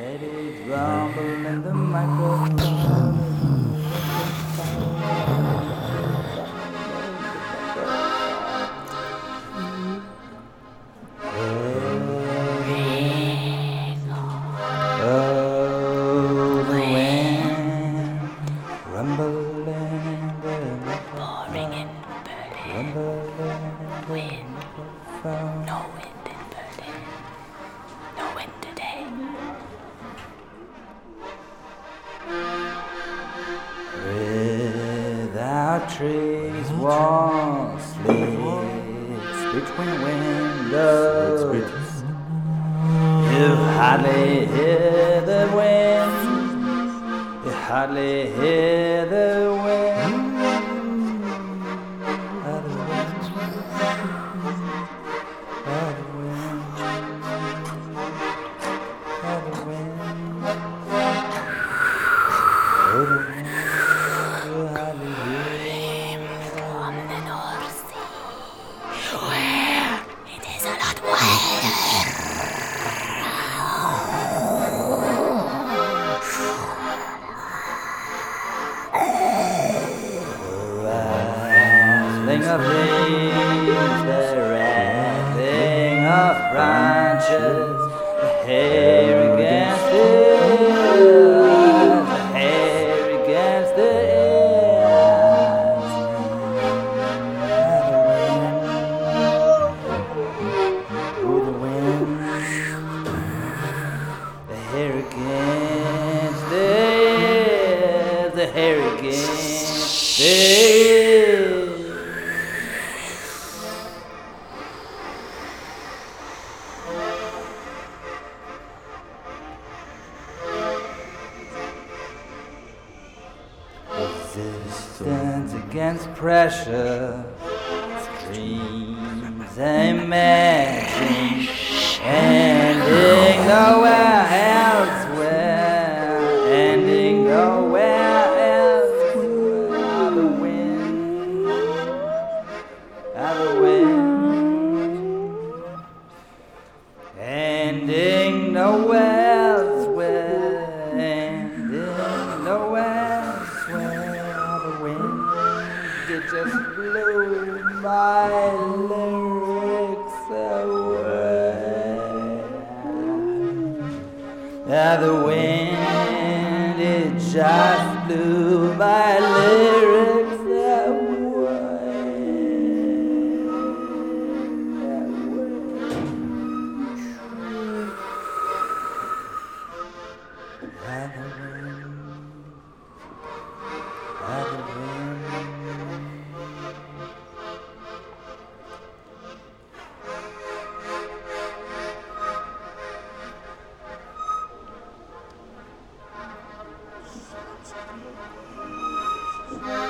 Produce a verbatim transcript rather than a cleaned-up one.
Eddie's rumble in the microphone. Oh, the wind rumbling the Boring in Berlin. Wind. No wind in Berlin. No wind today. Without trees, walls, slits between windows. You hardly hear the wind. You hardly hear the wind. Of the wind. Of the wind. Of the wind. Of the wind. You hardly hear. From the North Sea, where it is a lot wilder. Rustling of leaves, the rattling of branches, the hair against the air, the hair against the air. Oh, the wind, the hair against the air, the hair against the air. Resistance against pressure, streams imagine, ending nowhere elsewhere, ending nowhere elsewhere. The wind, the wind, ending nowhere elsewhere, ending nowhere elsewhere. The wind, it just blew my lyrics away. Yeah, the wind, it just blew my lyrics away. Yeah, the wind, yeah, the wind. Thank you.